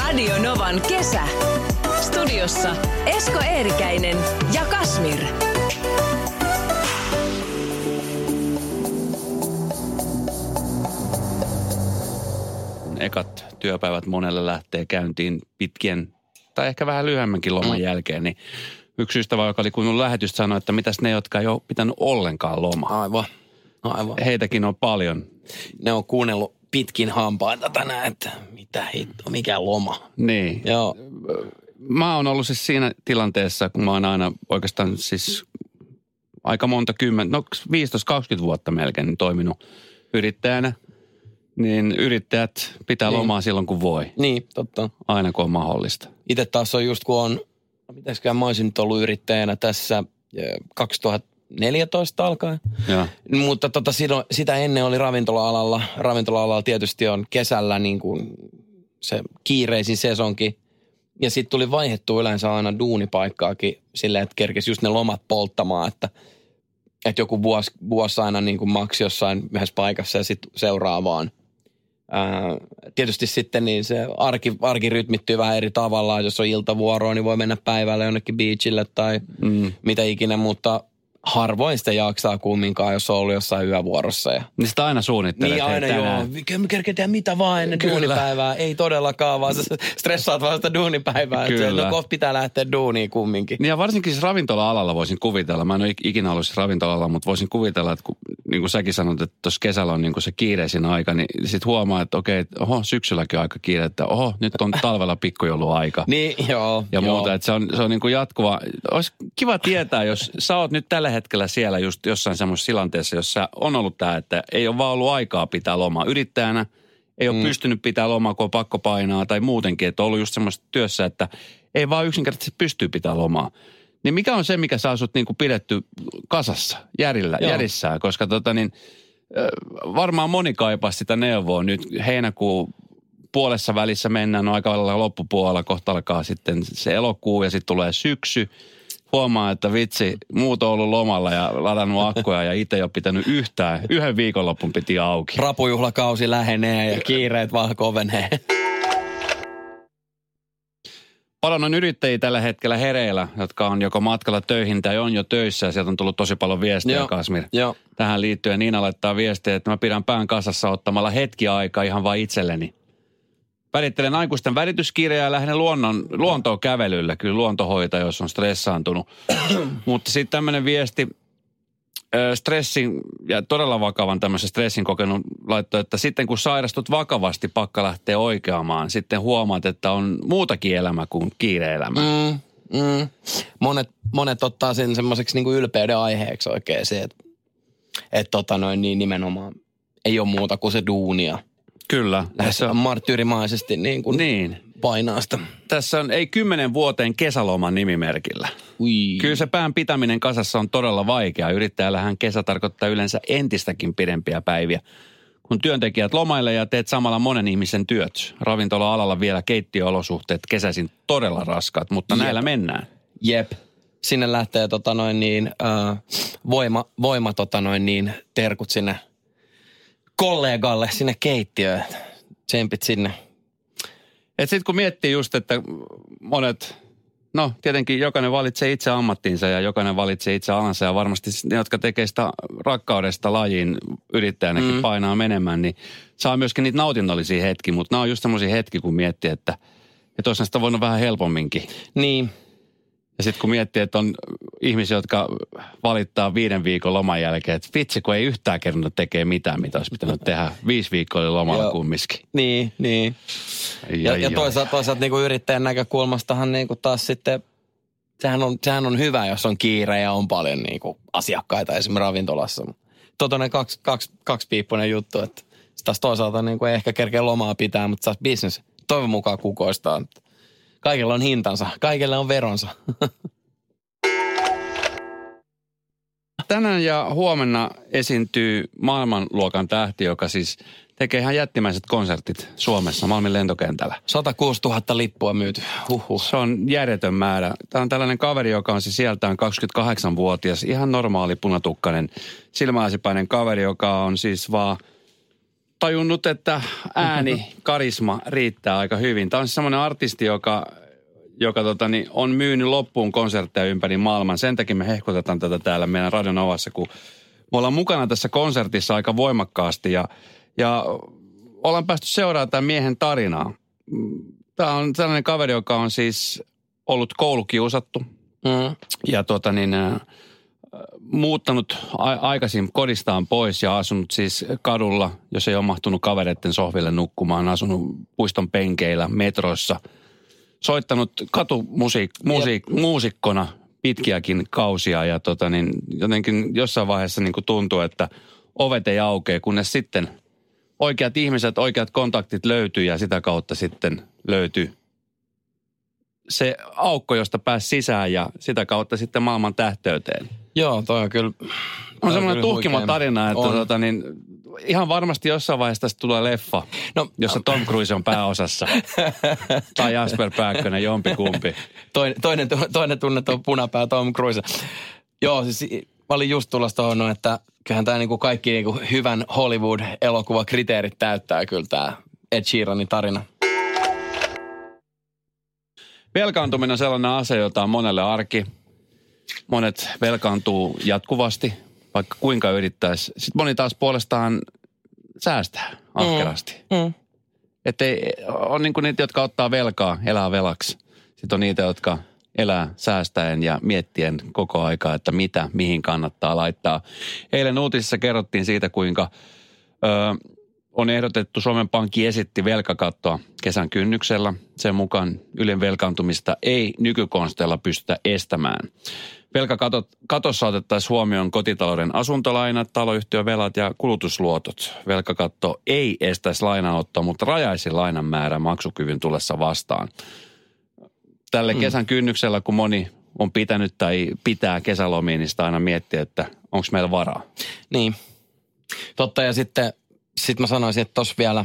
Radio Novan kesä. Studiossa Esko Eerikäinen ja Kasmir. Ekat työpäivät monelle lähtee käyntiin pitkien tai ehkä vähän lyhyemmänkin loman jälkeen, niin yksi ystävä, joka oli kuunnellut lähetystä, sanoi, että mitäs ne, jotka ei ole pitänyt ollenkaan lomaa. Aivan. Heitäkin on paljon. Ne on kuunnellut pitkin hampaita tänään, että mitä hitto, mikä loma. Niin. Joo. Mä oon ollut siis siinä tilanteessa, kun mä oon aina oikeastaan siis aika monta 15-20 vuotta melkein niin toiminut yrittäjänä. Niin yrittäjät pitää lomaa silloin, kun voi. Niin, totta. Aina, kun on mahdollista. Itse taas on just, kun on, mitäskään mä olisin nyt ollut yrittäjänä tässä 2014 alkaen. Ja. Mutta sitä ennen oli ravintola-alalla. Ravintola-alalla tietysti on kesällä niin kuin se kiireisin sesonki. Ja sitten tuli vaihdettua yleensä aina duunipaikkaakin silleen, että kerkesi just ne lomat polttamaan, että joku vuosi aina niin kuin maksi jossain yhdessä paikassa ja sitten seuraavaan. Tietysti sitten niin se arki rytmittyy vähän eri tavalla. Jos on iltavuoroa, niin voi mennä päivällä jonnekin beachille tai mitä ikinä, mutta harvoin sitä jaksaa kumminkaan, jos on ollut jossain yövuorossa. Niin sitä aina suunnittelet. Niin aina joo. Kerketään mitä vaan ennen duunipäivää. Ei todellakaan, vaan sä stressaat vaan sitä duunipäivää. Kyllä. No kohta pitää lähteä duuniin kumminkin. Niin ja varsinkin siis ravintola-alalla voisin kuvitella. Mä en ole ikinä ollut siis ravintola-alalla, mutta voisin kuvitella, että kun, niin kuin säkin sanot, että tuossa kesällä on niin kuin se kiireisin aika, niin sit huomaa, että okei, syksylläkin on aika kiire, että nyt on talvella pikkujouluaika. Niin, joo. Ja muuta, että se on niin kuin jatkuva. Olisi kiva tietää, jos sä oot nyt tällä hetkellä siellä just jossain semmoisessa tilanteessa, jossa on ollut tämä, että ei ole vaan ollut aikaa pitää lomaa yrittäjänä, ei ole pystynyt pitää lomaa, kun on pakko painaa tai muutenkin, että on ollut just semmoisessa työssä, että ei vaan yksinkertaisesti pystyy pitää lomaa. Niin mikä on se, mikä saa sut niin kuin pidetty kasassa, järissään, koska varmaan moni kaipaa sitä neuvoa. Nyt heinäkuun puolessa välissä mennään, aika lailla loppupuolella, kohta alkaa sitten se elokuu ja sitten tulee syksy. Huomaa, että vitsi, muut on ollut lomalla ja ladannut akkuja ja itse ei ole pitänyt yhden viikonloppun piti auki. Rapujuhlakausi lähenee ja kiireet vaan kovenee. Paljon on yrittäjiä tällä hetkellä hereillä, jotka on joko matkalla töihin tai on jo töissä ja sieltä on tullut tosi paljon viestejä, Kasmir. Joo. Tähän liittyen Niina laittaa viestejä, että mä pidän pään kasassa ottamalla hetki aikaa ihan vain itselleni. Välittelen aikuisten välityskirjaa ja lähden luontoon kävelylle. Kyllä luontohoita, jos on stressaantunut. Mutta sitten tämmöinen viesti, stressin ja todella vakavan tämmöisen stressin kokenut laittoi, että sitten kun sairastut vakavasti, pakka lähtee oikeamaan. Sitten huomaat, että on muutakin elämä kuin kiire-elämä. Monet ottaa sen semmoiseksi niin kuin ylpeyden aiheeksi oikein se, että niin nimenomaan ei ole muuta kuin se duunia. Kyllä. Lähes marttyyrimaisesti niin painaa sitä. Tässä on ei 10 vuoteen kesäloman nimimerkillä. Ui. Kyllä se pään pitäminen kasassa on todella vaikeaa. Yrittäjällähän kesä tarkoittaa yleensä entistäkin pidempiä päiviä. Kun työntekijät lomaille ja teet samalla monen ihmisen työt. Ravintola-alalla vielä keittiöolosuhteet kesäisin todella raskaat, mutta näillä mennään. Jep. Sinne lähtee voima terkut sinne kollegalle sinne keittiöön. Tsempit sinne. Et sit kun miettii just, että monet, tietenkin jokainen valitsee itse ammattiinsa ja jokainen valitsee itse alansa ja varmasti ne, jotka tekee sitä rakkaudesta lajiin yrittäjänäkin painaa menemään, niin saa myöskin niitä nautinnollisia hetkiä, mutta nämä on just semmoisia hetkiä, kun miettii, että olisi sitä voinut vähän helpomminkin. Niin. Ja sitten kun miettii, että on ihmisiä, jotka valittaa 5 viikon loman jälkeen, että vitsi, kun ei yhtään kerran tekee mitään, mitä olisi pitänyt tehdä 5 viikkoa lomalla kumminkin. Niin. Ja toisaalta niin kuin yrittäjän näkökulmastahan niin kuin taas sitten, sehän on hyvä, jos on kiire ja on paljon niin kuin asiakkaita esimerkiksi ravintolassa. Totoinen kaksipiippunen juttu, että taas toisaalta niin kuin ei ehkä kerkeä lomaa pitää, mutta taas business toivon mukaan kukoistaa. Kaikilla on hintansa, kaikilla on veronsa. Tänään ja huomenna esiintyy maailmanluokan tähti, joka siis tekee ihan jättimäiset konsertit Suomessa Malmin lentokentällä. 106 000 lippua myyty. Se on järjetön määrä. Tämä on tällainen kaveri, joka on siis sieltään 28-vuotias, ihan normaali punatukkainen silmäasipäinen kaveri, joka on siis vaan tajunnut, että ääni, karisma riittää aika hyvin. Tämä on semmoinen artisti, joka on myynyt loppuun konsertteja ympäri maailman. Sen takia me hehkutetaan tätä täällä meidän Radio Novassa, kun me ollaan mukana tässä konsertissa aika voimakkaasti ja ollaan päästy seuraamaan tämän miehen tarinaa. Tämä on sellainen kaveri, joka on siis ollut koulukiusattu ja muuttanut aikaisin kodistaan pois ja asunut siis kadulla, jos ei ole mahtunut kavereiden sohville nukkumaan, asunut puiston penkeillä, metroissa, soittanut katumuusikkona pitkiäkin kausia ja jotenkin jossain vaiheessa niin kuin tuntuu, että ovet ei aukea, kunnes sitten oikeat ihmiset, oikeat kontaktit löytyy ja sitä kautta sitten löytyy se aukko, josta pääsi sisään ja sitä kautta sitten maailman tähteyteen. Joo, toi on kyllä. On semmoinen tuhkimo tarina, että ihan varmasti jossain vaiheessa tästä tulee leffa, jossa Tom Cruise on pääosassa. Tai Jasper Pääkkönen, jompikumpi. Toinen tunnettu punapää Tom Cruise. Joo, siis mä olin just tulossa tuohon, että kyllähän tämä niinku kaikki niinku hyvän Hollywood-elokuvakriteerit täyttää kyllä tämä Ed Sheeranin tarina. Velkaantuminen on sellainen asia, jota on monelle arki. Monet velkaantuu jatkuvasti, vaikka kuinka yrittäisi. Sitten moni taas puolestaan säästää ahkerasti. Että on niin kuin niitä, jotka ottaa velkaa, elää velaksi. Sitten on niitä, jotka elää säästäen ja miettien koko aikaa, että mihin kannattaa laittaa. Eilen uutisissa kerrottiin siitä, kuinka on ehdotettu, Suomen Pankki esitti velkakattoa kesän kynnyksellä. Sen mukaan ylen velkaantumista ei nykykonsteilla pystytä estämään. Velkakatossa otettaisiin huomioon kotitalouden asuntolainat, taloyhtiövelat ja kulutusluotot. Velkakatto ei estäisi lainanottoa, mutta rajaisi lainan määrä maksukyvyn tullessa vastaan. Tälle kesän kynnyksellä, kun moni on pitänyt tai pitää kesälomia, niin sitä aina miettiä, että onko meillä varaa. Niin. Totta, ja sitten mä sanoisin, että tuossa vielä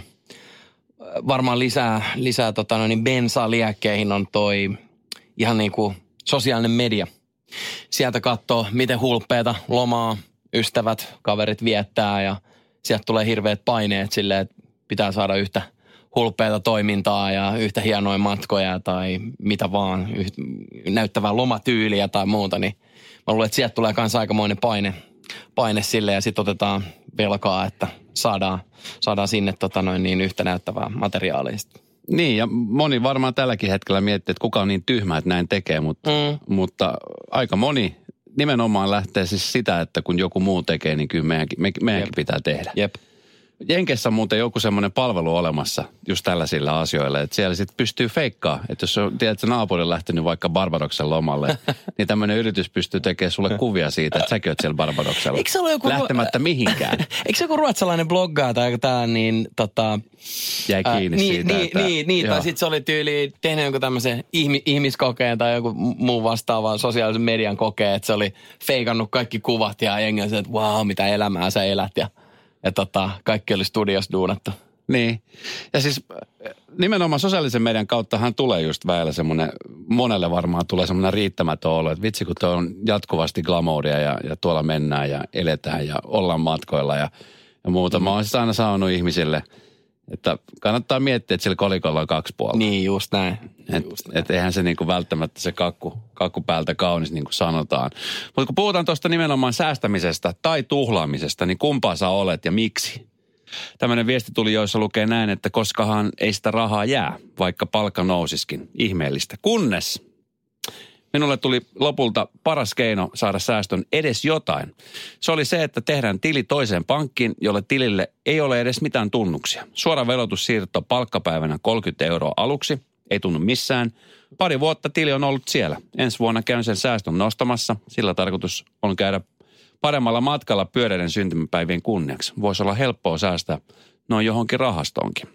varmaan lisää bensaa liekkeihin on toi ihan niin kuin sosiaalinen media. Sieltä katsoo, miten hulppeita lomaa ystävät, kaverit viettää ja sieltä tulee hirveät paineet silleen, että pitää saada yhtä hulppeita toimintaa ja yhtä hienoja matkoja tai mitä vaan, näyttävää lomatyyliä tai muuta, niin mä luulen, että sieltä tulee myös aikamoinen paine sille ja sitten otetaan velkaa, että saadaan sinne yhtä näyttävää materiaalia. Niin, ja moni varmaan tälläkin hetkellä miettii, että kuka on niin tyhmä, että näin tekee, mutta aika moni nimenomaan lähtee siis sitä, että kun joku muu tekee, niin kyllä meidänkin pitää tehdä. Jep. Jenkessä on muuten joku semmoinen palvelu olemassa just tällaisilla asioilla, että siellä sitten pystyy feikkaa. Että jos tiedät, naapuri on lähtenyt vaikka Barbadoksen lomalle, niin tämmöinen yritys pystyy tekemään sulle kuvia siitä, että säkin oot siellä Barbadoksella. Eikö se ole joku lähtemättä mihinkään. Eikö se joku ruotsalainen bloggaaja tai tää niin jäi kiinni siitä, että tai sitten se oli tyyli tehnyt jonkun tämmöisen ihmiskokeen tai joku muu vastaavan sosiaalisen median kokeen, että se oli feikannut kaikki kuvat ja jengi on se, että wow, mitä elämää sä elät ja kaikki oli studiossa duunattu. Niin. Ja siis nimenomaan sosiaalisen median kauttahan tulee just väillä semmoinen, monelle varmaan tulee semmoinen riittämätön olo, että vitsi kun tuo on jatkuvasti glamouria ja tuolla mennään ja eletään ja ollaan matkoilla ja muuta. Mä oon siis aina sanonut ihmisille, että kannattaa miettiä, että sillä kolikolla on kaksi puolta. Niin, just näin. Että eihän se niinku välttämättä se kakku päältä kaunis niin kuin sanotaan. Mutta kun puhutaan tuosta nimenomaan säästämisestä tai tuhlaamisesta, niin kumpaa sä olet ja miksi? Tämmöinen viesti tuli, joissa lukee näin, että koskahan ei sitä rahaa jää, vaikka palkka nousiskin. Ihmeellistä. Kunnes minulle tuli lopulta paras keino saada säästön edes jotain. Se oli se, että tehdään tili toiseen pankkiin, jolle tilille ei ole edes mitään tunnuksia. Suora velotussiirto palkkapäivänä 30 € aluksi. Ei tunnu missään. Pari vuotta tili on ollut siellä. Ensi vuonna käyn sen säästön nostamassa. Sillä tarkoitus on käydä paremmalla matkalla pyöreiden syntymäpäivien kunniaksi. Voisi olla helppoa säästää noin johonkin rahastoonkin.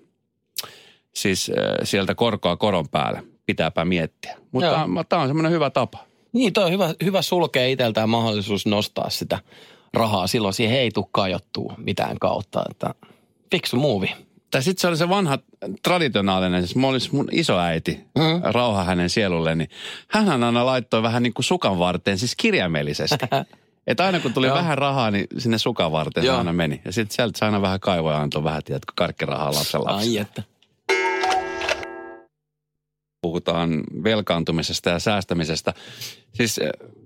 Siis sieltä korkoa koron päälle. Pitääpä miettiä. Mutta tämä on semmoinen hyvä tapa. Niin, toi on hyvä sulkea itseltään mahdollisuus nostaa sitä rahaa. Silloin siihen ei tule kajottua mitään kautta. Että fiksu muuvi. Tai sitten se oli se vanha traditionaalinen, siis mun isoäiti, rauha hänen sielulleen, niin hän aina laittoi vähän niin kuin sukan varteen, siis kirjaimellisesti. Että aina kun tuli vähän rahaa, niin sinne sukan varten se aina meni. Ja sitten sieltä se aina vähän kaivoja antoi vähän, tiedätkö, karkkirahaa lapsen. Ai että. Puhutaan velkaantumisesta ja säästämisestä. Siis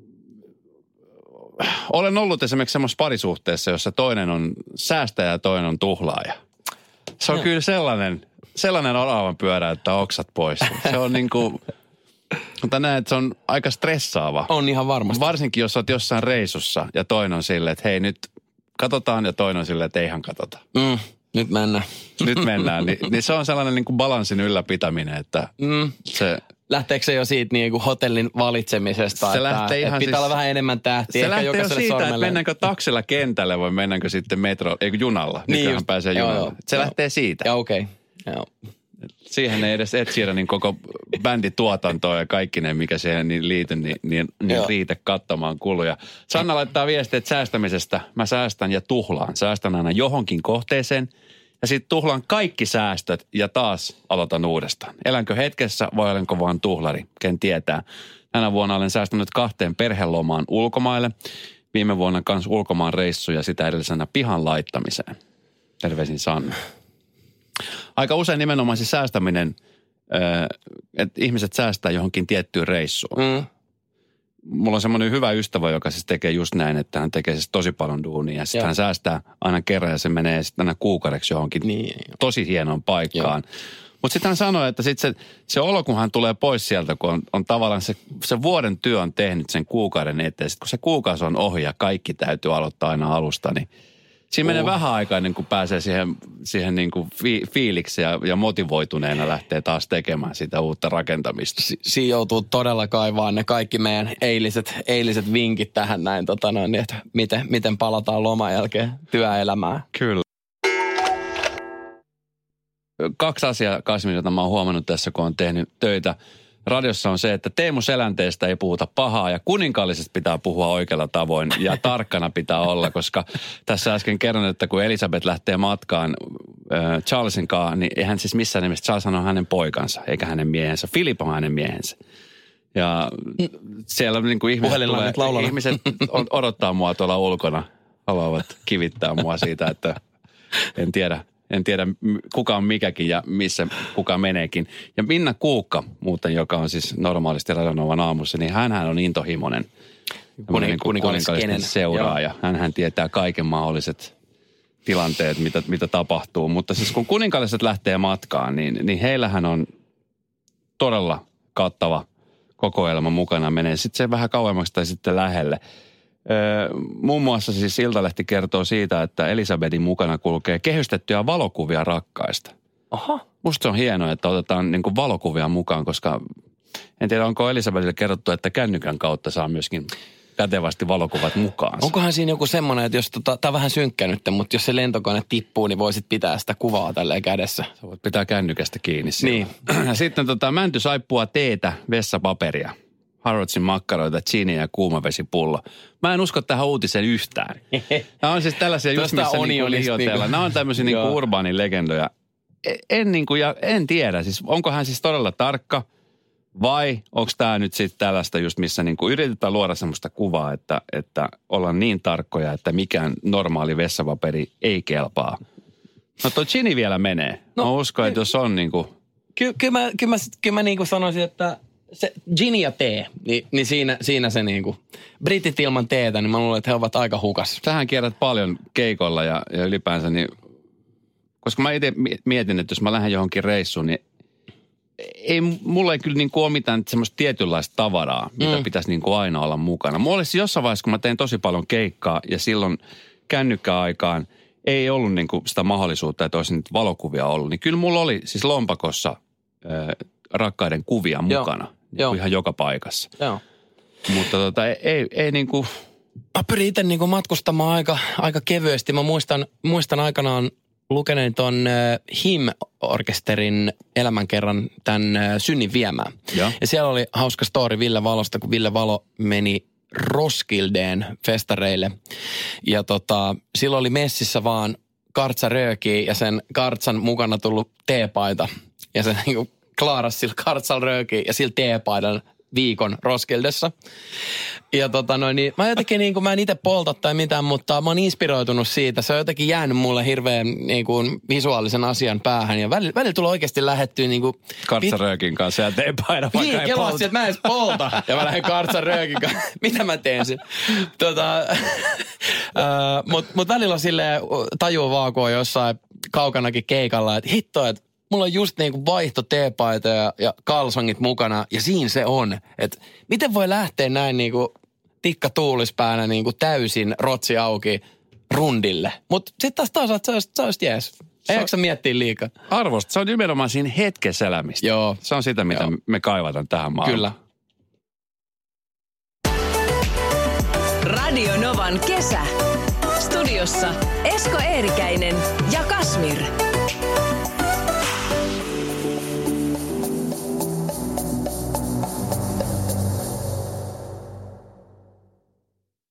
olen ollut esimerkiksi semmoisessa parisuhteessa, jossa toinen on säästäjä ja toinen on tuhlaaja. Se on kyllä sellainen oravan pyörä, että oksat pois. Se on niinku, mutta näen, että se on aika stressaava. On ihan varmasti. Varsinkin, jos olet jossain reissussa ja toinen on silleen, että hei nyt katsotaan ja toinen on silleen, että eihän katsota. Nyt mennään. Nyt mennään. Niin se on sellainen niin kuin balanssin ylläpitäminen, että se... Lähteekö se jo siitä niin kuin hotellin valitsemisesta? Se lähtee ihan pitää olla vähän enemmän tähtiä. Se lähtee jo siitä, että mennäänkö taksilla kentälle vai mennäänkö sitten junalla. Niin nykyään pääsee junalla. Joo, se lähtee siitä. Ja okei. Joo. Siihen ei edes Ed Sheeranin koko bändituotantoa ja kaikki ne, mikä siihen liity, niin riitä kattamaan kuluja. Sanna laittaa viestiä, että säästämisestä mä säästän ja tuhlaan. Säästän aina johonkin kohteeseen ja sitten tuhlaan kaikki säästöt ja taas aloitan uudestaan. Elänkö hetkessä vai olenko vaan tuhlari? Ken tietää. Tänä vuonna olen säästänyt 2 perhelomaan ulkomaille. Viime vuonna kans ulkomaan reissuja sitä edellisenä pihan laittamiseen. Terveisin Sanna. Aika usein nimenomaan se säästäminen, että ihmiset säästää johonkin tiettyyn reissuun. Mulla on semmoinen hyvä ystävä, joka siis tekee just näin, että hän tekee siis tosi paljon duunia. Ja sitten hän säästää aina kerran ja se menee sitten aina kuukaudeksi johonkin tosi hienoon paikkaan. Mutta sitten hän sanoi, että sitten se olo, kun hän tulee pois sieltä, kun on tavallaan se vuoden työ on tehnyt sen kuukauden eteen. Sitten kun se kuukausi on ohi ja kaikki täytyy aloittaa aina alusta, niin siinä menee vähän aikaa ennen kuin pääsee siihen niin kuin fiiliksi ja motivoituneena lähtee taas tekemään sitä uutta rakentamista. Siinä joutuu todella kaivaa ne kaikki meidän eiliset vinkit tähän näin, niin että miten palataan loman jälkeen työelämään. Kyllä. 2 asiaa, Kasmi, jota mä oon huomannut tässä, kun on tehnyt töitä radiossa, on se, että Teemu Selänteestä ei puhuta pahaa ja kuninkaallisesta pitää puhua oikealla tavoin ja tarkkana pitää olla, koska tässä äsken kerron, että kun Elisabeth lähtee matkaan Charlesin kanssa, niin eihän siis missään nimessä Charles on hänen poikansa eikä hänen miehensä. Philip on hänen miehensä. Ja siellä niin kuin ihmiset odottaa mua tuolla ulkona, haluavat kivittää mua siitä, että en tiedä kuka on mikäkin ja missä kuka meneekin. Ja Minna Kuukka muuten, joka on siis normaalisti Radionovan aamussa, niin hänhän on intohimoinen kuninkallisten seuraaja. Hänhän tietää kaiken mahdolliset tilanteet, mitä tapahtuu. Mutta siis kun kuninkaalliset lähtee matkaan, niin heillähän on todella kattava kokoelma mukana. Menee sitten se vähän kauemmaksi tai sitten lähelle. Muun muassa siis Iltalehti kertoo siitä, että Elisabetin mukana kulkee kehystettyjä valokuvia rakkaista. Aha. Musta se on hienoa, että otetaan niin kuin valokuvia mukaan, koska en tiedä, onko Elisabetille kerrottu, että kännykän kautta saa myöskin pätevästi valokuvat mukaan. Onkohan siinä joku semmoinen, että jos tämä on vähän synkkä nyt, mutta jos se lentokone tippuu, niin voisit pitää sitä kuvaa tälleen kädessä. Sä voit pitää kännykästä kiinni. Niin. Sitten mäntysaippua, teetä, vessapaperia. Harrodsin makkaroita, chiniä ja kuumavesipullo. Mä en usko tähän uutiseen yhtään. Nämä on siis tällaisia just missä niinku liioitellaan. Nämä on tämmöisiä niinku urbaanilegendoja. En tiedä, siis onko hän siis todella tarkka vai onko tämä nyt sitten tällaista just missä niinku yritetään luoda semmoista kuvaa, että ollaan niin tarkkoja, että mikään normaali vessapaperi ei kelpaa. No toi chini vielä menee. Mä uskon, että jos on niinku... Kyllä mä niinku sanoisin, että se gin ja tee, niin siinä se niinku, britit ilman teetä, niin mä luulen, että he ovat aika hukas. Sähän kierrät paljon keikolla ja ylipäänsä, niin, koska mä itse mietin, että jos mä lähden johonkin reissuun, niin mulla ei kyllä niinku ole mitään semmoista tietynlaista tavaraa, mitä pitäisi niinku aina olla mukana. Mulla olisi jossain vaiheessa, kun mä tein tosi paljon keikkaa ja silloin kännykkäaikaan ei ollut niinku sitä mahdollisuutta, että olisi nyt valokuvia ollut, niin kyllä mulla oli siis lompakossa rakkaiden kuvia mukana. Joo. Ihan joka paikassa. Joo. Mutta ei niinku... Mä pyrin itse niinku matkustamaan aika kevyesti. Mä muistan aikanaan lukeneen ton HIM-orkesterin elämänkerran tämän Synnin viemään. Ja siellä oli hauska story Ville Valosta, kun Ville Valo meni Roskildeen festareille. Ja silloin oli messissä vaan kartsaröökiä ja sen kartsan mukana tullut teepaita. Ja se niinku klaaras sillä kartsalla röökiä ja sillä teepaidan viikon Roskildessa. Ja niin, mä jotenkin niin kuin, mä en itse polta tai mitään, mutta mä oon inspiroitunut siitä. Se on jotenkin jäänyt mulle hirveän niin kuin, visuaalisen asian päähän. Ja välillä tulee oikeasti lähettyä niin kuin... Kartsaröökin kanssa ja teepaida, vaikka niin, ei polta. kelasin, että mä en edes polta. Ja mä lähden kartsaröökin kanssa. Mitä mä teen sen? Mut välillä silleen tajuu vaan, kun on jossain kaukanakin keikalla, että hitto, että mulla on just niinku vaihto teepaita ja kalsongit mukana, ja siinä se on. Että miten voi lähteä näin niinku tikka tuulispäänä niinku täysin rotsi auki rundille. Mutta sitten taas että se olisi jees. Ei jaksa miettiä liikaa. Arvosta. Se on nimenomaan siinä hetkessä elämistä. Joo. Se on sitä, mitä me kaivataan tähän maailmaan. Kyllä. Radio Novan kesä. Studiossa Esko Eerikäinen ja Kasmir.